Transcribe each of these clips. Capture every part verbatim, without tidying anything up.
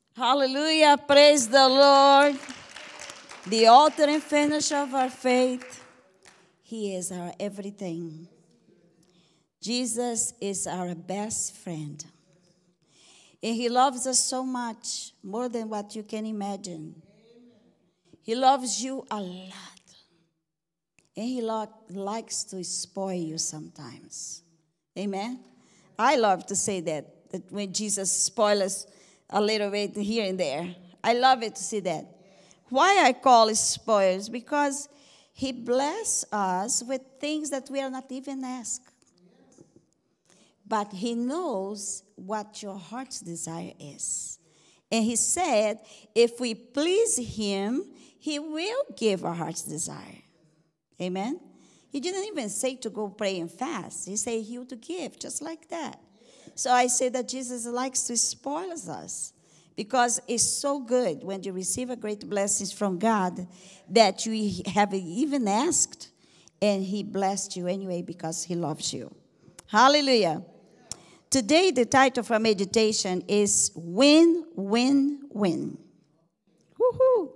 Hallelujah. Praise the Lord. The author and finisher of our faith. He is our everything. Jesus is our best friend. And he loves us so much, more than what you can imagine. He loves you a lot. And he lo- likes to spoil you sometimes. Amen? I love to say that, that when Jesus spoils us a little bit here and there. I love it to see that. Why I call it spoils? Because he bless us with things that we are not even asked. But he knows what your heart's desire is. And he said, if we please him, he will give our heart's desire. Amen? He didn't even say to go pray and fast. He said he would give, just like that. So I say that Jesus likes to spoil us. Because it's so good when you receive a great blessings from God that you haven't even asked. And he blessed you anyway because he loves you. Hallelujah. Today, the title for meditation is Win, Win, Win. Woohoo!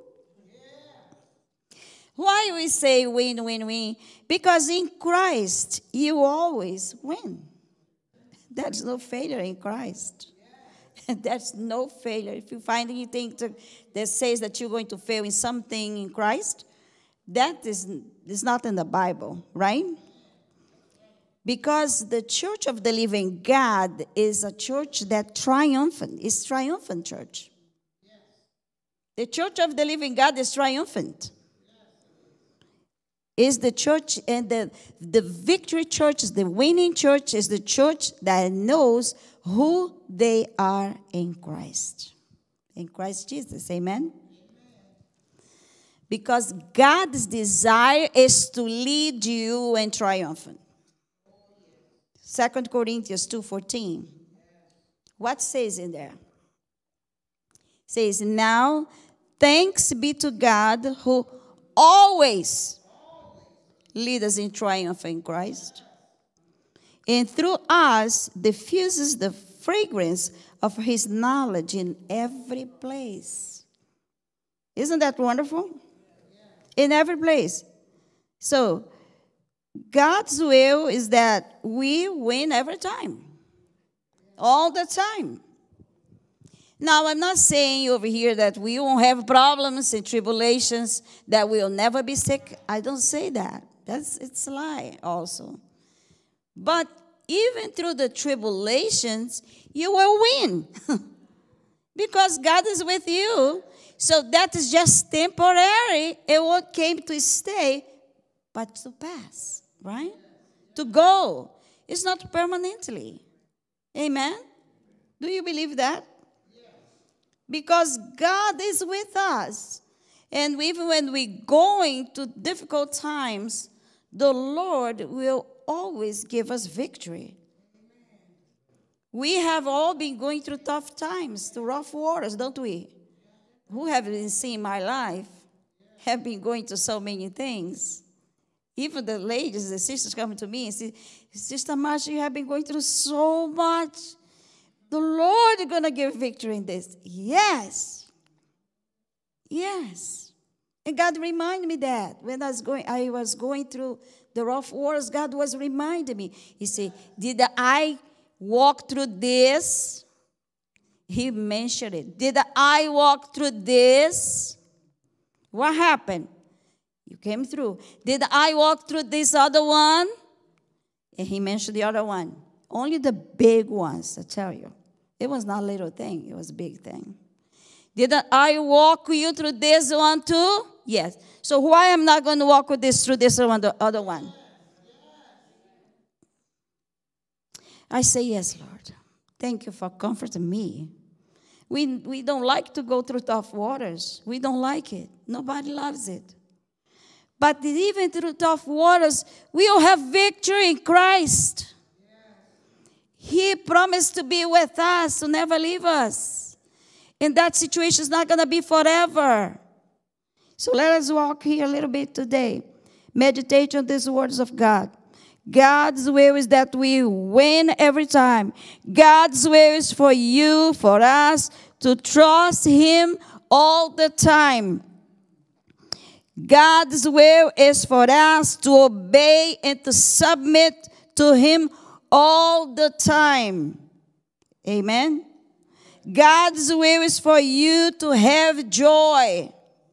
Why we say win, win, win? Because in Christ, you always win. There's no failure in Christ. There's no failure. If you find anything to, that says that you're going to fail in something in Christ, that is, is not in the Bible, right? Because the church of the living God is a church that triumphant. It's triumphant church. The church of the living God is triumphant. Is the church, and the, the victory church, the winning church, is the church that knows who they are in Christ. In Christ Jesus, amen? Because God's desire is to lead you in triumphant. Second Corinthians two fourteen. What says in there? It says, now thanks be to God who always lead us in triumph in Christ, and through us diffuses the fragrance of his knowledge in every place. Isn't that wonderful? In every place. So, God's will is that we win every time. All the time. Now, I'm not saying over here that we won't have problems and tribulations, that we'll never be sick. I don't say that. That's it's a lie also. But even through the tribulations, you will win. Because God is with you. So that is just temporary. It won't came to stay, but to pass, right? To go. It's not permanently. Amen? Do you believe that? Because God is with us. And even when we're going to difficult times, the Lord will always give us victory. We have all been going through tough times, through rough waters, don't we? Who have been seeing my life have been going through so many things. Even the ladies, the sisters coming to me and say, Sister Marsha, you have been going through so much. The Lord is going to give victory in this. Yes. Yes. And God reminded me that when I was going, I was going through the rough waters, God was reminding me. He said, did I walk through this? He mentioned it. Did I walk through this? What happened? You came through. Did I walk through this other one? And he mentioned the other one. Only the big ones, I tell you. It was not a little thing. It was a big thing. Did I walk you through this one too? Yes. So why am I not going to walk with this through this one, the other one? I say, yes, Lord. Thank you for comforting me. We, we don't like to go through tough waters. We don't like it. Nobody loves it. But even through tough waters, we will have victory in Christ. He promised to be with us, to never leave us. And that situation is not going to be forever. So let us walk here a little bit today. Meditate on these words of God. God's will is that we win every time. God's will is for you, for us, to trust him all the time. God's will is for us to obey and to submit to him all the time. Amen. God's will is for you to have joy.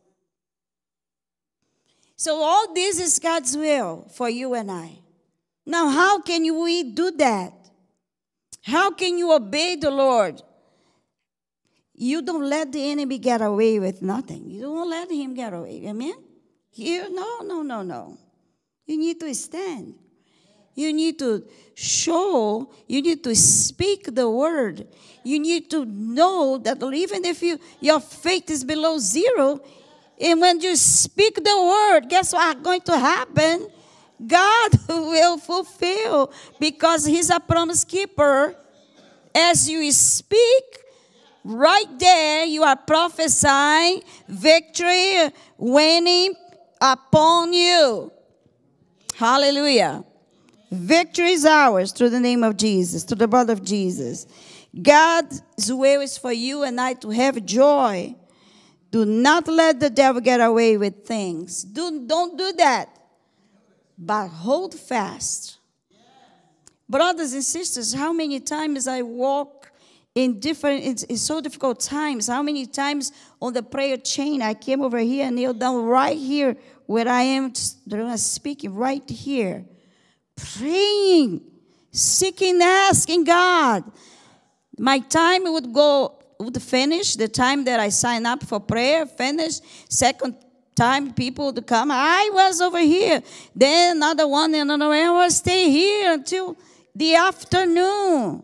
So all this is God's will for you and I. Now, how can we do that? How can you obey the Lord? You don't let the enemy get away with nothing. You don't let him get away. Amen? You, no, no, no, no. You need to stand. You need to show, you need to speak the word. You need to know that even if you your faith is below zero, and when you speak the word, guess what's going to happen? God will fulfill, because he's a promise keeper. As you speak, right there you are prophesying victory, winning upon you. Hallelujah. Victory is ours through the name of Jesus, through the blood of Jesus. God's will is for you and I to have joy. Do not let the devil get away with things. Do, don't do that. But hold fast. Brothers and sisters, how many times I walk in different, it's, it's so difficult times. How many times on the prayer chain I came over here and kneel down right here where I am speaking, right here. Praying, seeking, asking God. My time would go, would finish. The time that I sign up for prayer, finish. Second time, people would come. I was over here. Then another one, and another one. I will stay here until the afternoon.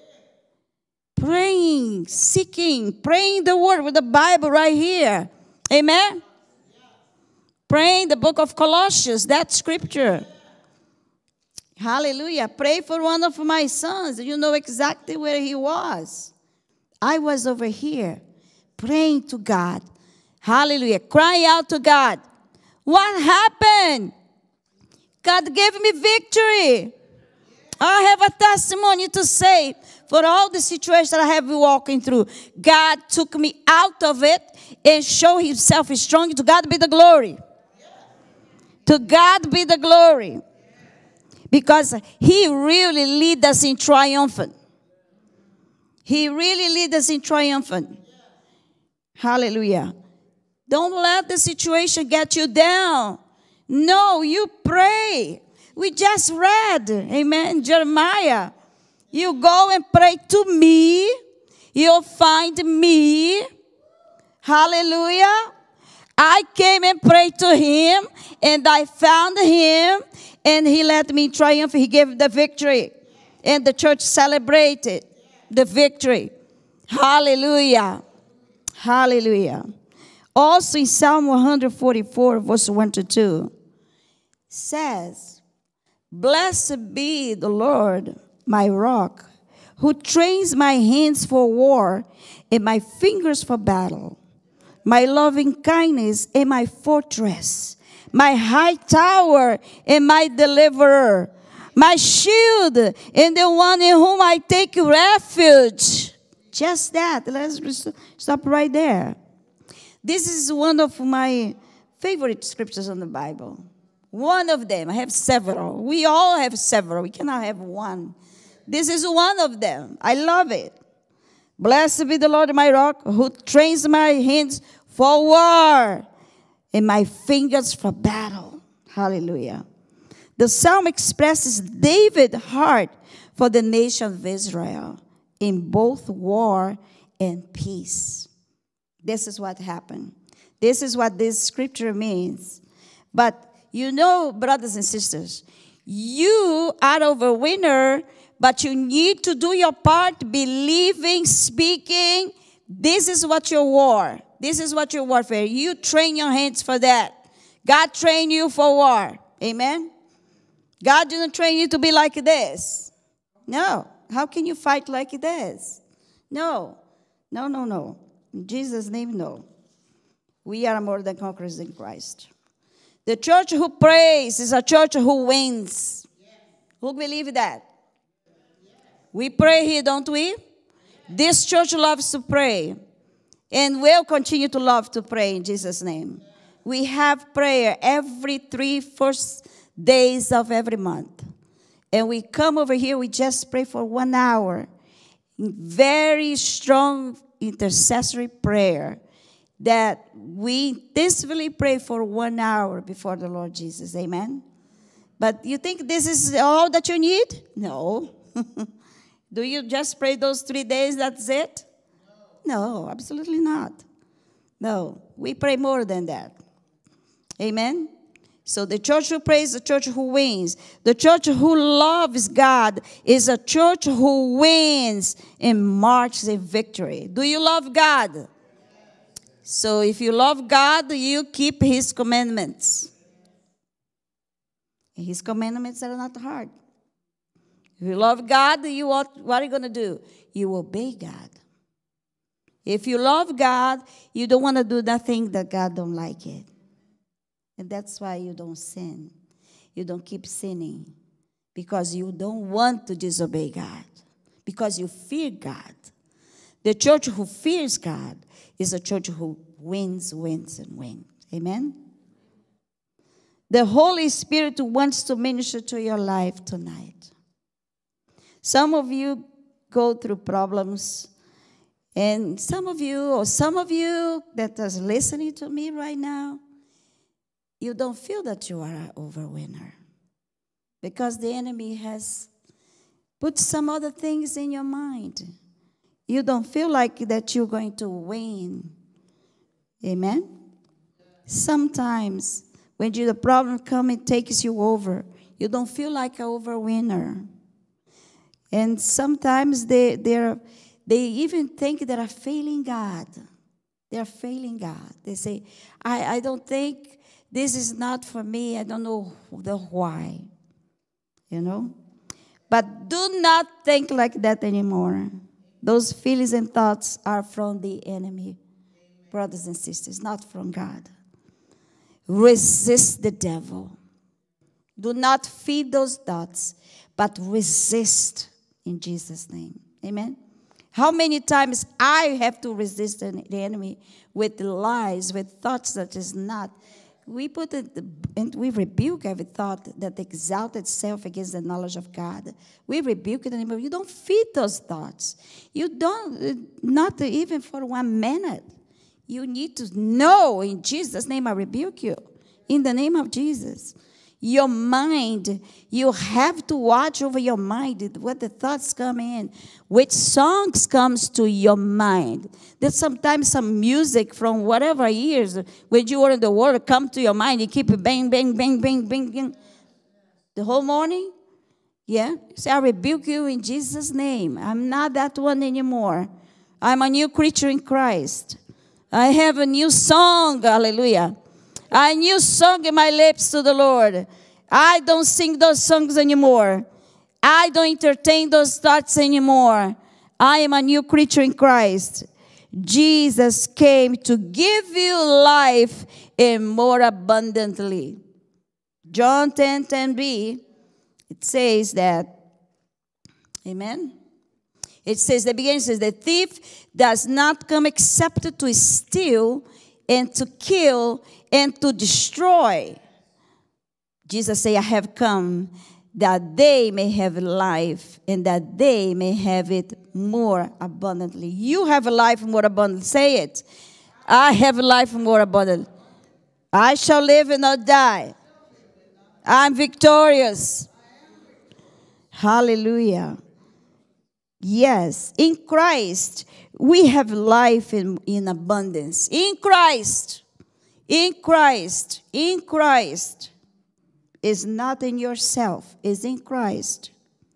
Praying, seeking, praying the word with the Bible right here. Amen? Praying the book of Colossians, that scripture. Hallelujah. Pray for one of my sons. You know exactly where he was. I was over here praying to God. Hallelujah. Crying out to God. What happened? God gave me victory. I have a testimony to say for all the situations that I have been walking through. God took me out of it and showed himself strong. To God be the glory. To God be the glory. Because he really leads us in triumphant. He really leads us in triumphant. Hallelujah. Don't let the situation get you down. No, you pray. We just read, amen, Jeremiah. You go and pray to me. You'll find me. Hallelujah. I came and prayed to him, and I found him, and he let me triumph. He gave the victory, and the church celebrated the victory. Hallelujah. Hallelujah. Also in Psalm one forty-four, verse one to two, says, "Blessed be the Lord, my rock, who trains my hands for war and my fingers for battle. My loving kindness and my fortress, my high tower and my deliverer, my shield and the one in whom I take refuge." Just that. Let's stop right there. This is one of my favorite scriptures in the Bible. One of them. I have several. We all have several. We cannot have one. This is one of them. I love it. Blessed be the Lord my rock, who trains my hands for war and my fingers for battle. Hallelujah. The psalm expresses David's heart for the nation of Israel in both war and peace. This is what happened. This is what this scripture means. But you know, brothers and sisters, you are a winner, but you need to do your part, believing, speaking. This is what your war. This is what your warfare. You train your hands for that. God trained you for war. Amen? God didn't train you to be like this. No. How can you fight like this? No. No, no, no. In Jesus' name, no. We are more than conquerors in Christ. The church who prays is a church who wins. Yes. Who believe that? Yes. We pray here, don't we? Yes. This church loves to pray. And we'll continue to love to pray in Jesus' name. We have prayer every three first days of every month. And we come over here, we just pray for one hour. Very strong intercessory prayer that we intensively pray for one hour before the Lord Jesus. Amen? But you think this is all that you need? No. Do you just pray those three days, that's it? No, absolutely not. No, we pray more than that. Amen? So the church who prays, the church who wins. The church who loves God is a church who wins and marches in victory. Do you love God? So if you love God, you keep His commandments. His commandments are not hard. If you love God, you what, what are you going to do? You obey God. If you love God, you don't want to do nothing that God don't like it. And that's why you don't sin. You don't keep sinning. Because you don't want to disobey God. Because you fear God. The church who fears God is a church who wins, wins, and wins. Amen? The Holy Spirit wants to minister to your life tonight. Some of you go through problems. And some of you, or some of you that is listening to me right now, you don't feel that you are an overwinner. Because the enemy has put some other things in your mind. You don't feel like that you're going to win. Amen? Sometimes when you, the problem comes, it takes you over. You don't feel like an overwinner. And sometimes they, they're... They even think they are failing God. They are failing God. They say, I, I don't think this is not for me. I don't know the why. You know? But do not think like that anymore. Those feelings and thoughts are from the enemy, brothers and sisters, not from God. Resist the devil. Do not feed those thoughts, but resist in Jesus' name. Amen? How many times I have to resist the enemy with lies, with thoughts that is not. We put it, and we rebuke every thought that exalts itself against the knowledge of God. We rebuke it anymore. You don't feed those thoughts. You don't, not even for one minute. You need to know in Jesus' name I rebuke you. In the name of Jesus. Your mind, you have to watch over your mind, what the thoughts come in, which songs comes to your mind. There's sometimes some music from whatever years, when you are in the world, come to your mind, you keep it bang, bang, bang, bang, bang, bang. The whole morning, yeah? Say, I rebuke you in Jesus' name. I'm not that one anymore. I'm a new creature in Christ. I have a new song, hallelujah. A new song in my lips to the Lord. I don't sing those songs anymore. I don't entertain those thoughts anymore. I am a new creature in Christ. Jesus came to give you life and more abundantly. John ten ten b, it says that, amen? It says, the beginning says, the thief does not come except to steal and to kill and to destroy. Jesus said, I have come that they may have life and that they may have it more abundantly. You have a life more abundant. Say it. I have a life more abundant. I shall live and not die. I'm victorious. Hallelujah. Yes, in Christ, we have life in, in abundance. In Christ. In Christ, in Christ, is not in yourself, is in Christ.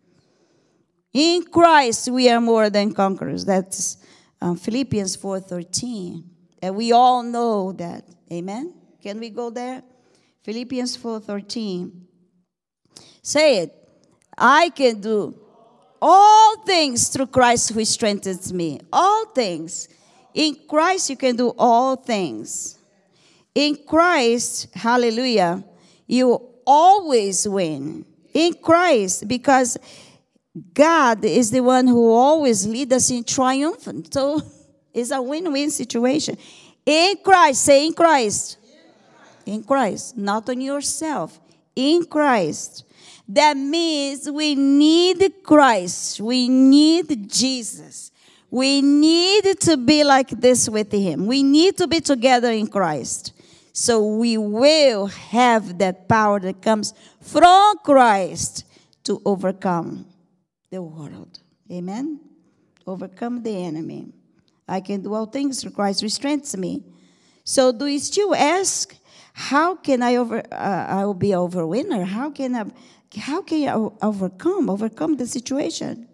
In Christ, we are more than conquerors. That's um, Philippians four thirteen. And we all know that. Amen? Can we go there? Philippians four thirteen. Say it. I can do all things through Christ who strengthens me. All things. In Christ, you can do all things. In Christ, hallelujah, you always win. In Christ, because God is the one who always leads us in triumphant. So, It's a win-win situation. In Christ, say in Christ. In Christ, not on yourself. In Christ. That means we need Christ. We need Jesus. We need to be like this with him. We need to be together in Christ. So we will have that power that comes from Christ to overcome the world. Amen? Overcome the enemy. I can do all things through Christ who strengthens me. So do you still ask, how can I over? Uh, I will be a overwinner? How can I? How can I overcome? Overcome the situation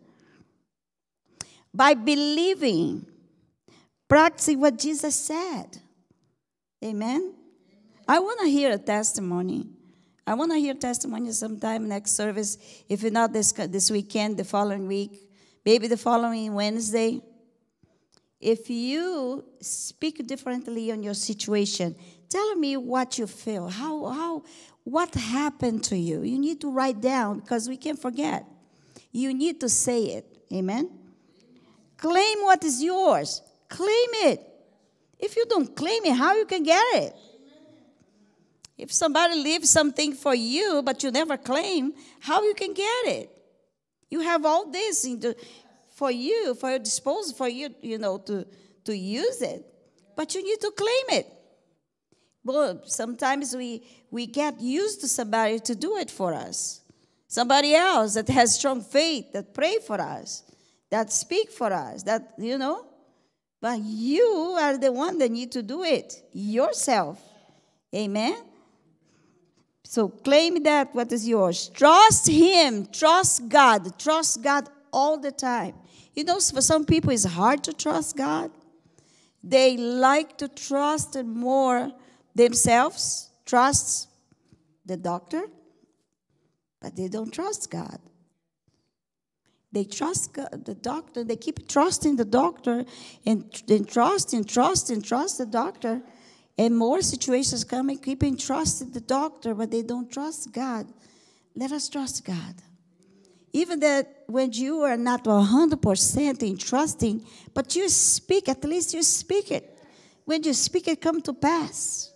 by believing, practicing what Jesus said. Amen. I want to hear a testimony. I want to hear testimony sometime next service. If not this this weekend, the following week, maybe the following Wednesday. If you speak differently on your situation, tell me what you feel. How, how, what happened to you? You need to write down because we can't forget. You need to say it. Amen? Claim what is yours. Claim it. If you don't claim it, how you can get it? If somebody leaves something for you, but you never claim, how you can get it? You have all this in the... for you, for your disposal, for you, you know, to, to use it. But you need to claim it. But sometimes we, we get used to somebody to do it for us. Somebody else that has strong faith, that pray for us, that speak for us, that, you know. But you are the one that need to do it yourself. Amen? So claim that what is yours. Trust him. Trust God. Trust God all the time. You know, for some people, it's hard to trust God. They like to trust more themselves, trust the doctor, but they don't trust God. They trust God, the doctor. They keep trusting the doctor and, and trust and trust and trust the doctor. And more situations come and keeping trusting the doctor, but they don't trust God. Let us trust God. Even that when you are not one hundred percent in trusting, but you speak, at least you speak it. When you speak it, come to pass.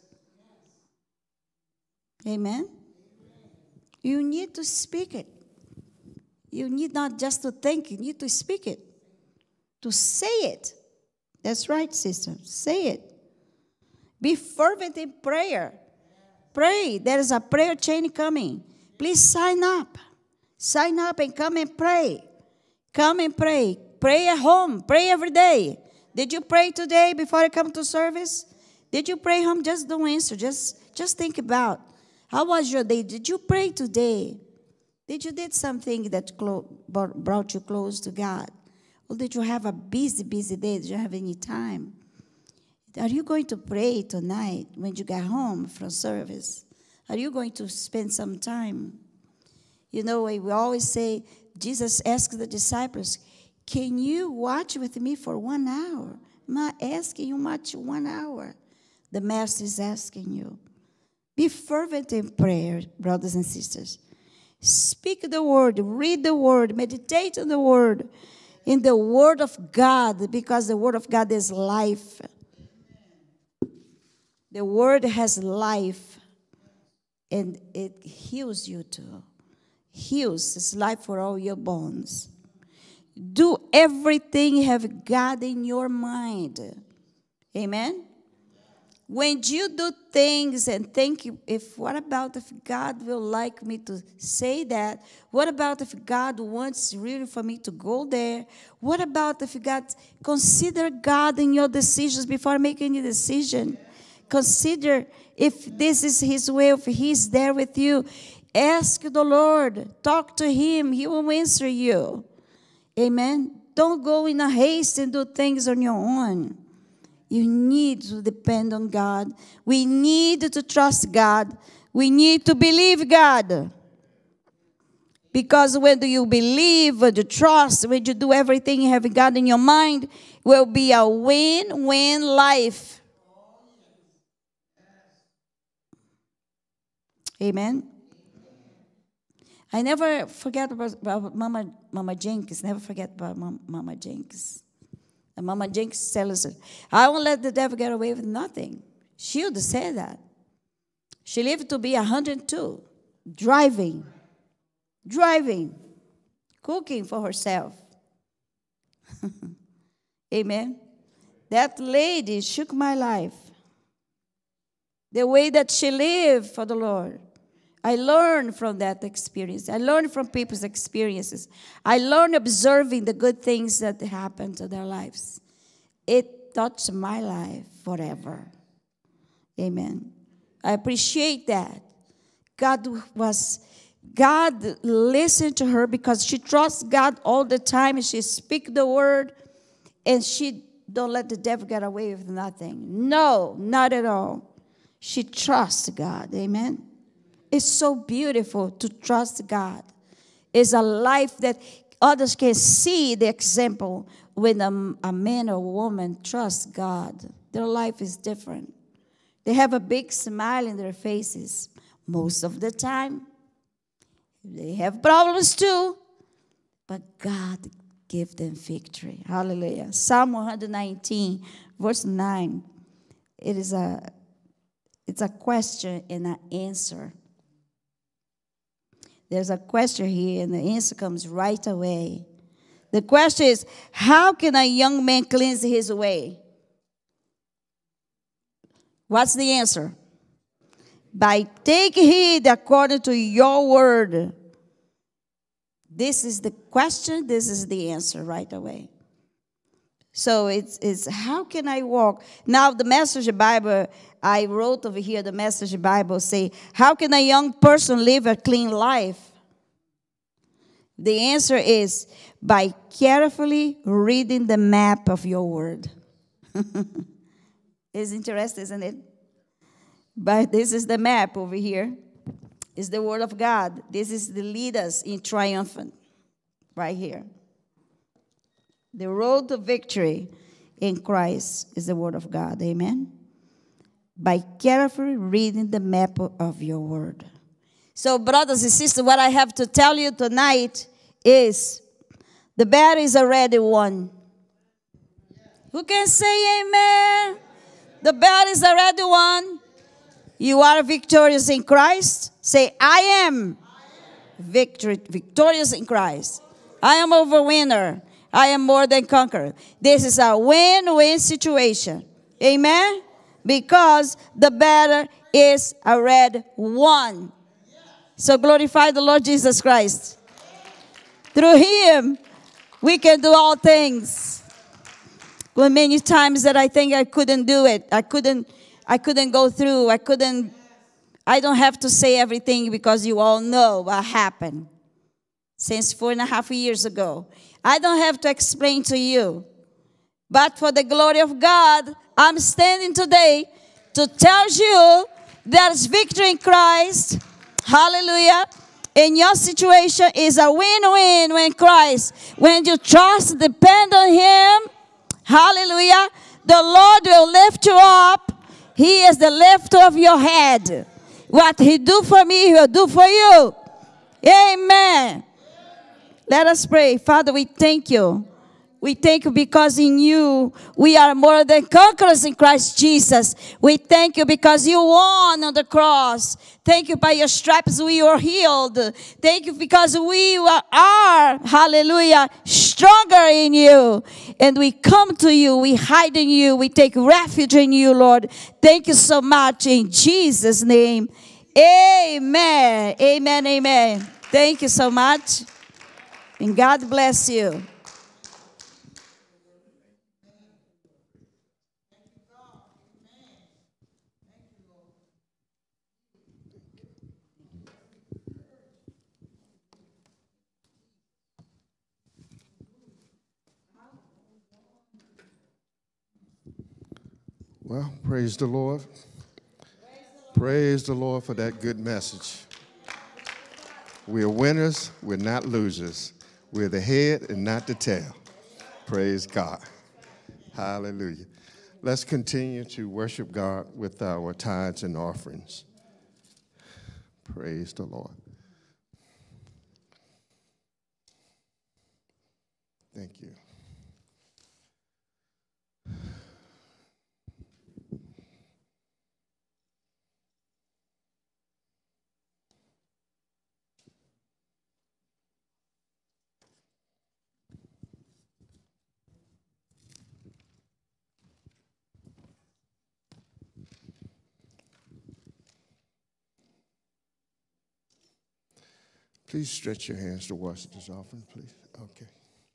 Amen? You need to speak it. You need not just to think, you need to speak it. To say it. That's right, sister. Say it. Be fervent in prayer. Pray. There is a prayer chain coming. Please sign up. Sign up and come and pray. Come and pray. Pray at home. Pray every day. Did you pray today before you come to service? Did you pray home? Just don't answer. Just, just think about, how was your day? Did you pray today? Did you did something that clo- brought you close to God? Or did you have a busy, busy day? Did you have any time? Are you going to pray tonight when you get home from service? Are you going to spend some time? You know, we always say, Jesus asked the disciples, can you watch with me for one hour? I'm not asking you much, one hour. The Master is asking you. Be fervent in prayer, brothers and sisters. Speak the word, read the word, meditate on the word, in the word of God, because the word of God is life. The word has life, and it heals you too. Heals. It's life for all your bones. Do everything you have God in your mind. Amen? When you do things and think, if what about if God will like me to say that? What about if God wants really for me to go there? What about if God, consider God in your decisions before making any decision. Consider if this is his will, if he's there with you. Ask the Lord. Talk to him. He will answer you. Amen? Don't go in a haste and do things on your own. You need to depend on God. We need to trust God. We need to believe God. Because when you believe, when you trust, when you do everything you have God in your mind, it will be a win-win life. Amen. I never forget about, about Mama, Mama Jenkins. Never forget about Mama, Mama Jenkins. And Mama Jenkins tells us, I won't let the devil get away with nothing. She would say that. She lived to be one hundred two, driving, driving, cooking for herself. Amen. That lady shook my life. The way that she lived for the Lord. I learned from that experience. I learned from people's experiences. I learned observing the good things that happen to their lives. It touched my life forever. Amen. I appreciate that. God was, God listened to her because she trusts God all the time, and she speaks the word, and she don't let the devil get away with nothing. No, not at all. She trusts God. Amen. It's so beautiful to trust God. It's a life that others can see the example when a, a man or woman trusts God. Their life is different. They have a big smile in their faces most of the time. They have problems too, but God gives them victory. Hallelujah. Psalm one nineteen, verse nine. It is a, it's a question and an answer. There's a question here, and the answer comes right away. The question is, how can a young man cleanse his way? What's the answer? By taking heed according to your word. This is the question. This is the answer right away. So it's, it's how can I walk? Now the Message Bible, I wrote over here, the Message Bible say, how can a young person live a clean life? The answer is by carefully reading the map of your word. It's interesting, isn't it? But this is the map over here. It's the word of God. This is the lead us in triumphant right here. The road to victory in Christ is the word of God. Amen? By carefully reading the map of your word. So, brothers and sisters, what I have to tell you tonight is the battle is already won. Who can say amen? The battle is already won. You are victorious in Christ. Say, I am victory, victorious in Christ. I am a winner. I am more than conqueror. This is a win-win situation. Amen? Because the battle is already won. So glorify the Lord Jesus Christ. Through him, we can do all things. Well, many times that I think I couldn't do it. I couldn't, I couldn't go through. I couldn't, I don't have to say everything because you all know what happened since four and a half years ago. I don't have to explain to you. But for the glory of God, I'm standing today to tell you there's victory in Christ. Hallelujah. And your situation is a win-win when Christ, when you trust, depend on him. Hallelujah. The Lord will lift you up. He is the lifter of your head. What he do for me, he will do for you. Amen. Let us pray. Father, we thank you. We thank you because in you we are more than conquerors in Christ Jesus. We thank you because you won on the cross. Thank you by your stripes we were healed. Thank you because we are, hallelujah, stronger in you. And we come to you, we hide in you, we take refuge in you, Lord. Thank you so much in Jesus' name. Amen. Amen, amen. Thank you so much. And God bless you. Well, praise the Lord. Praise the Lord for that good message. We're winners, we're not losers. We're the head and not the tail. Praise God. Hallelujah. Let's continue to worship God with our tithes and offerings. Praise the Lord. Thank you. Please stretch your hands towards this offering, please. Okay.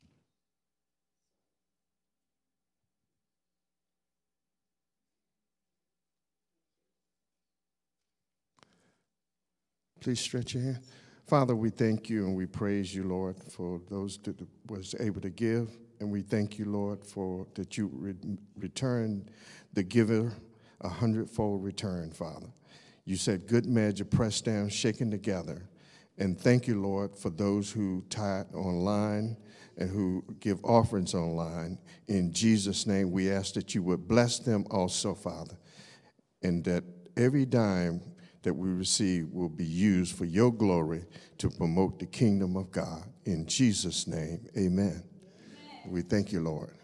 Please stretch your hand. Father, we thank you and we praise you, Lord, for those that was able to give. And we thank you, Lord, for that you re- returned the giver a hundredfold return, Father. You said, good measure, pressed down, shaken together. And thank you, Lord, for those who tithe online and who give offerings online. In Jesus' name, we ask that you would bless them also, Father, and that every dime that we receive will be used for your glory to promote the kingdom of God. In Jesus' name, amen. Amen. We thank you, Lord.